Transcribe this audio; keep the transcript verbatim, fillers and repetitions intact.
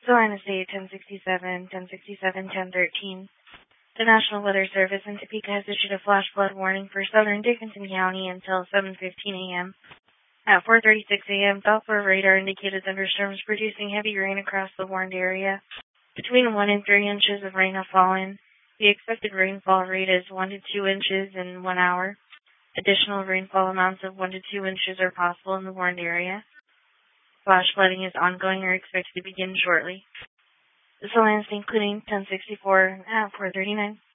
Salina State, ten sixty-seven, ten sixty-seven, ten thirteen. The National Weather Service in Topeka has issued a flash flood warning for southern Dickinson County until seven fifteen a.m. At four thirty-six a.m., Doppler radar indicated thunderstorms producing heavy rain across the warned area. Between one and three inches of rain have fallen. The expected rainfall rate is one to two inches in one hour. Additional rainfall amounts of one to two inches are possible in the warned area. Flash flooding is ongoing or expected to begin shortly. The Salina State, including ten sixty-four at four thirty-nine.